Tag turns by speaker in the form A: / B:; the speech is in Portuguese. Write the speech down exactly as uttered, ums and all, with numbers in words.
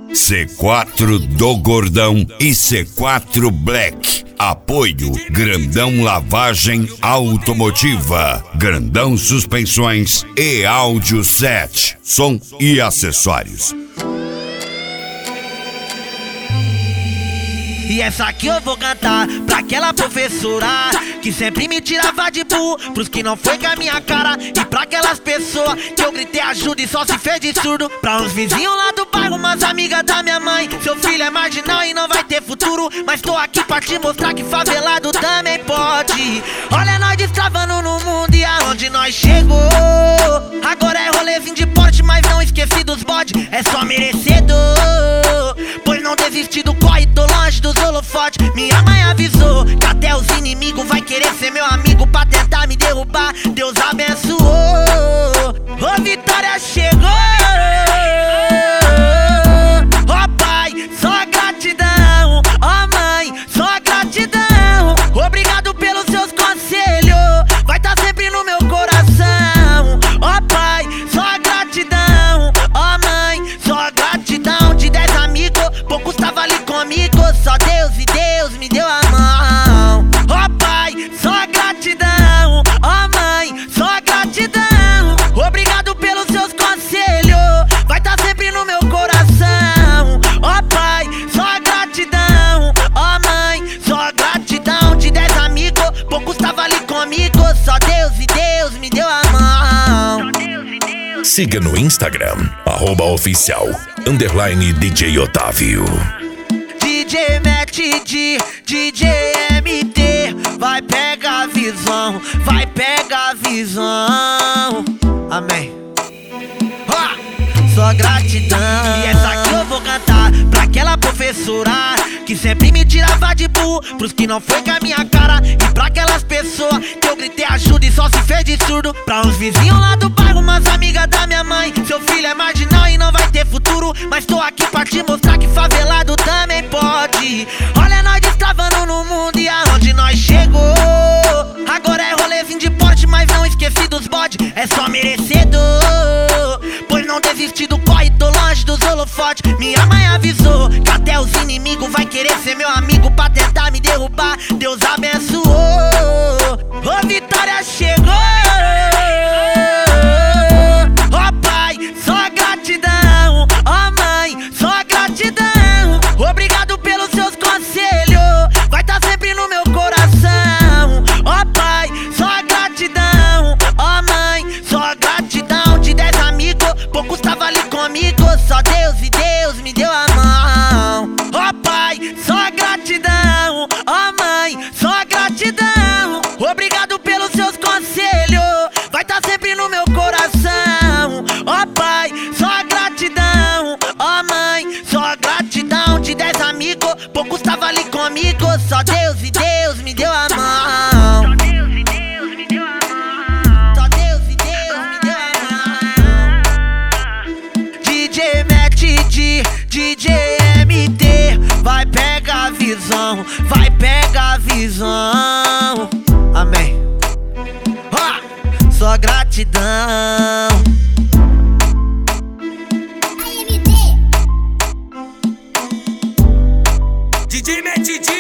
A: C quatro do Gordão e C quatro Black. Apoio Grandão Lavagem Automotiva, Grandão Suspensões e Áudio Set, som e acessórios.
B: E essa aqui eu vou cantar pra aquela professora que sempre me tirava de burro, pros que não foi com a minha cara. E pra aquelas pessoas que eu gritei ajuda e só se fez de surdo. Pra uns vizinhos lá do bairro, umas amigas da minha mãe. Seu filho é marginal e não vai ter futuro, mas tô aqui pra te mostrar que favelado também pode. Olha nós destravando no mundo e aonde nós chegou. Agora é rolezinho de porte, mas não esqueci dos bode. É só merecedor, pois não desisti do corre, tô longe dos holofotes. Minha mãe avisou que até os inimigos vai querer ser meu amigo pra tentar me derrubar. Deus abençoou, ô vitória chegou. Ó pai, só gratidão. Ó mãe, só gratidão. Obrigado pelos seus conselhos, vai tá sempre no meu coração. Ó pai, só gratidão. Ó mãe, só gratidão. De dez amigos, poucos tava ali comigo. Só Deus e Deus me deu a mão. Ó pai, só gratidão. Ó mãe, só gratidão. Obrigado pelos seus conselhos, vai tá sempre no meu coração. Ó pai, só gratidão. Ó mãe, só gratidão. De dez amigos, poucos tava ali comigo. Só Deus e Deus me deu a mão.
C: Siga no Instagram, arroba oficial, underline D J Otávio.
B: D J Matt D, D J M T, vai pegar a visão, vai pegar a visão. Amém. Ah, só gratidão. E essa aqui eu vou cantar pra aquela professora que sempre me tirava de burro, pros que não foi com a minha cara. E pra aquelas pessoas que eu gritei ajuda e só se fez de surdo. Pra uns vizinhos lá do bairro, umas amigas da minha mãe. Seu filho é marginal e não vai ter futuro, mas tô aqui pra te mostrar que favelado também pode. Olha nós destravando no mundo e aonde nós chegou. Agora é rolezinho de porte, mas não esqueci dos bode. É só merecedor, pois não desisti do corre, tô longe dos holofotes. Minha mãe avisou que até os inimigos vai querer ser meu amigo pra tentar me derrubar. Deus abençoou, ô vitória chegou. Ó pai, só gratidão. Ó mãe, só gratidão. Obrigado pelos seus conselhos, vai tá sempre no meu coração. Ó pai, só gratidão. Ó mãe, só gratidão. De dez amigos, poucos tava ali comigo. Só Deus e Deus me deu a mão. Ó pai, só gratidão. Ó mãe, só gratidão. Obrigado pelos seus conselhos, vai tá sempre no meu coração. Ó pai, só gratidão. Ó mãe, só gratidão. De dez amigos, poucos tava ali comigo. Só Deus e Deus me deu a mão. Só Deus e Deus me deu a mão. Só Deus e Deus me deu a mão. D J Matt D, D J M T, vai pegar a visão, vai pegar a visão. Amém. Ah, só gratidão.
D: D J Matt D.